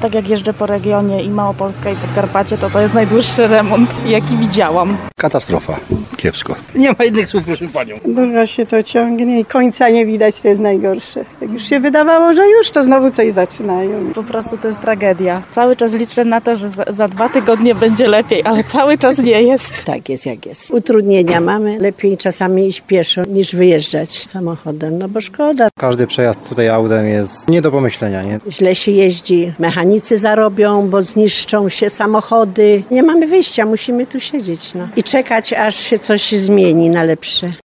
Tak jak jeżdżę po regionie i Małopolska i Podkarpacie, to jest najdłuższy remont, jaki widziałam. Katastrofa. Kiepsko. Nie ma innych słów, proszę panią. Dużo się to ciągnie i końca nie widać, to jest najgorsze. Jak już się wydawało, że już, to znowu coś zaczynają. Po prostu to jest tragedia. Cały czas liczę na to, że za 2 tygodnie będzie lepiej, ale cały czas nie jest. Tak jest jak jest. Utrudnienia mamy. Lepiej czasami iść pieszo niż wyjeżdżać samochodem, no bo szkoda. Każdy przejazd tutaj autem jest nie do pomyślenia, nie? Źle się jeździ, mechanicy zarobią, bo zniszczą się samochody. Nie mamy wyjścia, musimy tu siedzieć. I czekać, aż się coś zmieni na lepsze.